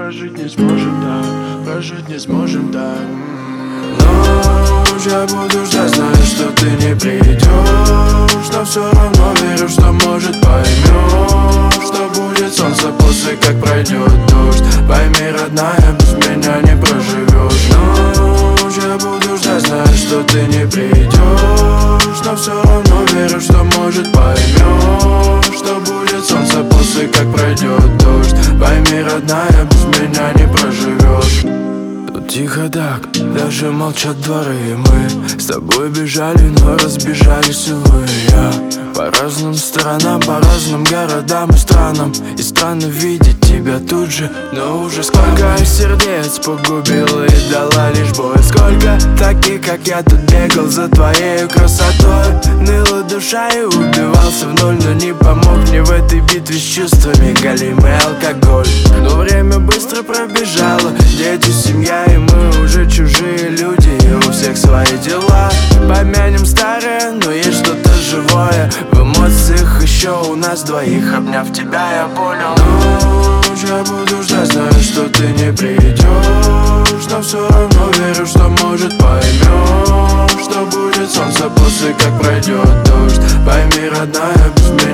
прожить не сможем так, прожить не сможем так. Но я буду ждать, знаю, что ты не придешь, но все равно верю, что может поймешь, что будет солнце после, как пройдет дождь. Пойми, родная, без меня не проживешь. Но я буду ждать, знаю, что ты не придешь, но все равно верю, что может поймешь, что будет солнце после, как пройдет дождь. Пойми, родная, без меня не проживешь. Тут тихо так, даже молчат дворы. Мы с тобой бежали, но разбежались, увы. Я по разным сторонам, по разным городам и странам. И странно видеть тебя тут же, но уже сколько сердец погубила и дала лишь боль. Сколько таких, как я, тут бегал за твоей красотой. Ныла душа и убивался в ноль, но не помог мне в этой битве с чувствами галимый алкоголь. Но время быстро пробежало, дети, семья, и мы уже чужие люди, и у всех свои дела. Помянем старое, но есть что-то живое в эмоциях еще у нас двоих. Обняв тебя, я понял. Но я буду ждать, знаю, что ты не придешь, но все равно верю, что может поймешь, что будет солнце после, как пройдет дождь. Пойми, родная, без меня